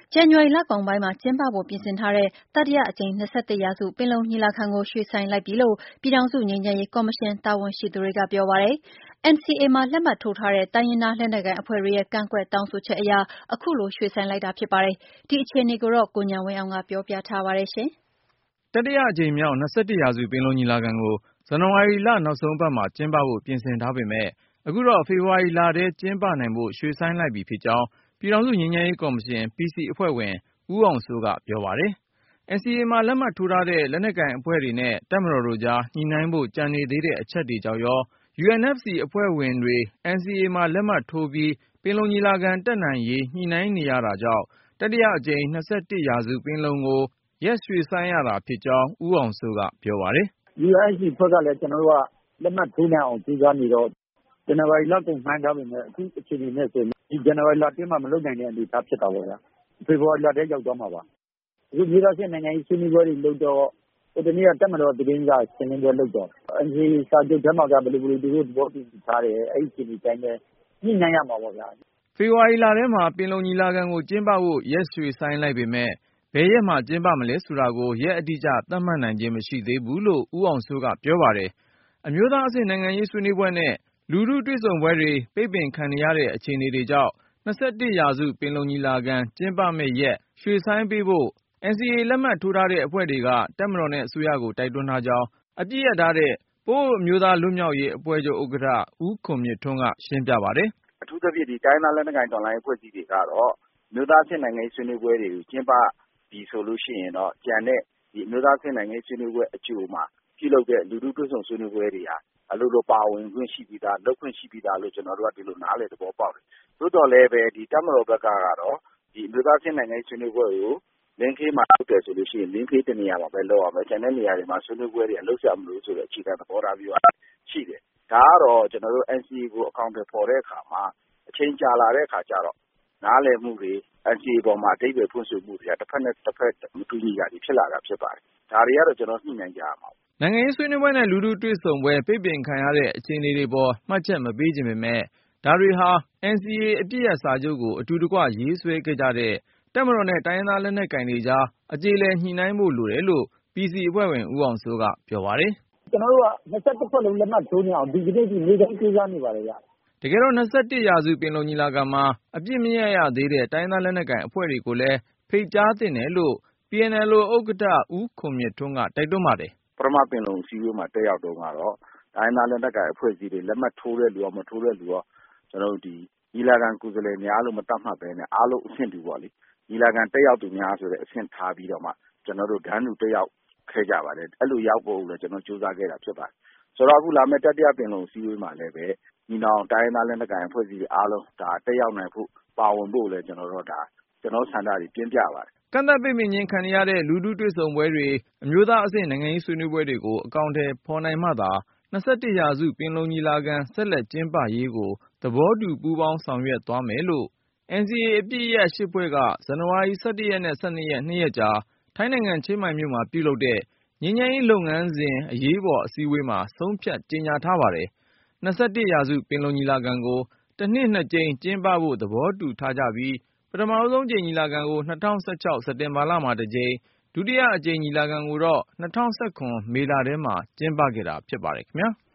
ဇန်နဝါရီလကုန်ပိုင်းမှာကျင်းပဖို့ပြင်ဆင်ထားတဲ့တတိယအကြိမ်21ရာစုပင်လုံညီလာခံကိုရွှေ့ဆိုင်းလိုက်ပြီလို့ပြည်ထောင်စုငြိမ်းချမ်းရေးကော်မရှင်တာဝန်ရှိသူတွေကပြောပါတယ်။ NCA မှာလက်မှတ်ထိုးထားတဲ့တိုင်းရင်းသားလက်နက်ကိုင်အဖွဲ့တွေရဲ့ကန့်ကွက်တောင်းဆိုချက်အရအခုလိုရွှေ့ဆိုင်းလိုက်တာဖြစ်ပါတယ်။ ဒီအခြေအနေကိုကိုဉာဏ်ဝင်းအောင်ကပြောပြထားပါတယ်။ တတိယအကြိမ်မြောက်21ရာစုပင်လုံညီလာခံကိုဇန်နဝါရီလနောက်ဆုံးပတ်မှာကျင်းပဖို့ပြင်ဆင်ထားပေမဲ့အခုတော့ဖေဖေါ်ဝါရီလထဲကျင်းပနိုင်ဖို့ရွှေ့ဆိုင်းလိုက်ပြီဖြစ်ကြောင်းပြည်ထောင်စုငြိမ်းချမ်းရေးကော်မရှင် PC အဖွဲ့ဝင်ဦးအောင်စိုးကပြောပါတယ်။ NCA မှာလက်မှတ်ထိုးထားတဲ့လက်နက်ကိုင်အဖွဲ့တွေနဲ့တပ်မတော်တို့ကြားညှိနှိုင်းဖို့ကျန်နေသေးတဲ့အချက်တွေကြောင့်ရော UNFC အဖွဲ့ဝင်တွေ NCA မှာလက်မှတ်ထိုးပြီးပင်လုံညီလာခံတက်နိုင်ရေးညှိနှိုင်းနေရတာကြောင့်တတိယအကြိမ်21ရာစုပင်လုံကိုရက်ရွှေ့ဆိုင်းရတာဖြစ်ကြောင်းဦးအောင်စိုးကပြောပါတယ်။ UNFC အဖွဲ့ကလည်းကျွန်တော်တို့ကလက်မှတ်ထိုးနိုင်အောင်ကြိုးစားနေတော့ဇန်နဝါရီလကုန်မှန်းထားပေမဲ့အခုအခြေအနေနဲ့ဆိုရင်ဒီဇန်နဝါရီလအတွင်းမှာမလုပ်နိုင်တဲ့အနေအထားဖြစ်တာပေါ့ဗျာ။ဖေဖေါ်ဝါရီလထဲရောက်သွားမှာပါ။အခုပြည်ထောင်စုနိုင်ငံရေးဆွေးနွေးပွဲတွေလုပ်တော့ဒီနေ့ကတပ်မတော်သတင်းစာရှင်းလင်းပွဲလုပ်တော့ NCA စာချုပ်ထဲမှာကဘယ်လိုသူတို့သဘောတူထားတယ်အဲ့ဒီအခြေအနေတိုင်းပဲညှိနှိုင်းရမှာပေါ့ဗျာ။ဖေဖေါ်ဝါရီလထဲမှာပင်လုံညီလာခံကိုကျင်းပဖို့ရက်ရွှေ့ဆိုင်းလိုက်ပေမဲ့ဘယ်ရက်မှာကျင်းပမလဲဆိုတာကိုရက်အတိအကျသတ်မှတ်နိုင်ခြင်းမရှိသေးဘူးလို့ဦးအောင်စိုးကပြောပါတယ်။ အမျိုးသားအဆင့်နိုင်ငံရေးဆွေးနွေးပွဲနဲ့လူထုတွေ့ဆုံပွဲတွေပိတ်ပင်ခံနေရတဲ့အခြေအနေတွေကြောင့်21ရာစုပင်လုံညီလာခံကျင်းပမယ့်ရက်ရွှေ့ဆိုင်းပေးဖို့NCA လက်မှတ်ထိုးထားတဲ့အဖွဲ့တွေကတပ်မတော်နဲ့အစိုးရကိုတိုက်တွန်းထားကြောင်းအပစ်ရပ်ထားတဲ့ပအိုဝ်းအမျိုးသားလွတ်မြောက်ရေးအဖွဲ့ချုပ်ဥက္ကဋ္ဌဦးခွန်မြင့်ထွန်းကရှင်းပြပါတယ်။ အထူးသဖြင့်တိုင်းရင်းသားလက်နက်ကိုင်တော်လှန်ရေးအဖွဲ့အစည်းတွေကတော့အမျိုးသားအဆင့်နိုင်ငံရေးဆွေးနွေးပွဲတွေကိုကျင်းပပြီဆိုလို့ရှိရင်တော့ကျန်တဲ့အမျိုးသားအဆင့်နိုင်ငံရေးဆွေးနွေးပွဲအကြိုမှာပြုလုပ်တဲ့လူထုတွေ့ဆုံဆွေးနွေးပွဲတွေဟာအလိုလိုပါဝင်ခွင့်ရှိပြီးသားလုပ်ခွင့်ရှိပြီးသားလို့ကျွန်တော်တို့ကဒီလိုနားလည်သဘောပေါက်တယ်။သို့တော်လည်းပဲတပ်မတော်ဘက်ကတော့အမျိုးသားအဆင့်နိုင်ငံရေးဆွေးနွေးပွဲကိုလင်းခေးမှာလုပ်တယ်ဆိုလို့ရှိရင်လင်းခေးတနေရာမှာပဲလုပ်ရမယ်။ကျန်တဲ့နေရာတွေမှာဆွေးနွေးပွဲတွေလုပ်စရာမလိုဆိုတဲ့အခြေခံသဘောထားမျိုးရှိတယ်။ဒါကတော့ကျွန်တော်တို့ NCA ကိုအကောင်အထည်ဖော်တဲ့အခါမှာအချိန်ကြာလာတဲ့အခါကျတော့နားလည်မှုတွေ NCA ပေါ်မှာအဓိပ္ပာယ်ဖွင့်ဆိုမှုတွေကတစ်ဖက်နဲ့တစ်ဖက်မတူညီတာတွေဖြစ်လာတာဖြစ်ပါတယ်။ဒါတွေကတော့ကျွန်တော်ညှိနှိုင်းကြရမှာ။နိုင်ငံရေးဆွေးနွေးပွဲနဲ့လူထုတွေ့ဆုံပွဲပိတ်ပင်ခံရတဲ့အခြေအနေတွေပေါ်မှတ်ချက်မပေးချင်ပေမဲ့ဒါတွေဟာ NCA အပစ်ရပ်စာချုပ်ကိုအတူတကွရေးဆွဲခဲ့ကြတဲ့တပ်မတော်နဲ့တိုင်းရင်းသားလက်နက်ကိုင်တွေကြားအကြေအလည်ညှိနှိုင်းဖို့လိုတယ်လို့ PC အဖွဲ့ဝင်ဦးအောင်စိုးကပြောပါတယ်။ကျွန်တော်တို့က21ဖွဲ့လုံးလက်မှတ်ထိုးနေအောင်ဒီကနေ့ဒီနေ့တိုင်းကြိုးစားနေပါတယ်ဗျ။တကယ်တော့21ရာစုပင်လုံညီလာခံမှာအပြစ်မရပ်ရသေးတဲ့တိုင်းရင်းသားလက်နက်ကိုင်အဖွဲ့တွေကိုလည်းဖိတ်ကြားသင့်တယ်လို့ PNLO ဥက္ကဋ္ဌဦးခွန်မြင့်ထွန်းကတိုက်တွန်းပါတယ်။ပထမပင်လုံအစည်းအဝေးမှာတက်ရောက်တုန်းကတော့တိုင်းရင်းသားလက်နက်ကိုင်အဖွဲ့အစည်းတွေလက်မှတ်ထိုးတဲ့လူရောမထိုးတဲ့လူရောကျွန်တော်တို့ညီလာခံကိုယ်စားလှယ်များလို့မသတ်မှတ်ပဲနဲ့အားလုံးအဆင့်တူပေါ့လေညီလာခံတက်ရောက်သူများဆိုတဲ့အဆင့်ထားပြီးတော့မှကျွန်တော်တို့တန်းတူတက်ရောက်ခဲ့ကြပါတယ်။အဲ့လိုရောက်ဖို့လည်းကျွန်တော်ကြိုးစားခဲ့တာဖြစ်ပါတယ်။ဆိုတော့အခုလာမယ့်တတိယပင်လုံအစည်းအဝေးမှာလည်းပဲညီနောင်တိုင်းရင်းသားလက်နက်ကိုင်အဖွဲ့အစည်းတွေအားလုံးဒါတက်ရောက်နိုင်ဖို့ပါဝင်ဖို့လည်းကျွန်တော်ဆန္ဒတွေပြင်းပြပါတယ်။ကန့်သတ်ပိတ်ပင်ခြင်းခံနေရတဲ့လူထုတွေ့ဆုံပွဲတွေအမျိုးသားအဆင့်နိုင်ငံရေးဆွေးနွေးပွဲတွေကိုအကောင်အထည်ဖော်နိုင်မှသာ21ရာစုပင်လုံညီလာခံဆက်လက်ကျင်းပရေးကိုသဘောတူပူးပေါင်းဆောင်ရွက်သွားမယ်လို့NCA အပစ်ရပ်8ဖွဲ့ကဇန်နဝါရီ11ရက်နဲ့12ရက်2ရက်ကြာထိုင်းနိုင်ငံချင်းမိုင်မြို့မှာပြုလုပ်တဲ့ငြိမ်းချမ်းရေးလုပ်ငန်းစဉ်အရေးပေါ်အစည်းအဝေးမှာဆုံးဖြတ်ကြေညာထားပါတယ်။21ရာစုပင်လုံညီလာခံကိုတစ်နှစ် 2 ကြိမ်ကျင်းပဖို့သဘောတူထားကြပြီးပထမဆုံးကြိမ်ညီလာခံကို2016စက်တင်ဘာလမှာတစ်ကြိမ်ဒုတိယအကြိမ်ညီလာခံကိုတော့2019မေလထဲမှာကျင်းပခဲ့တာဖြစ်ပါတယ်ခင်ဗျာ။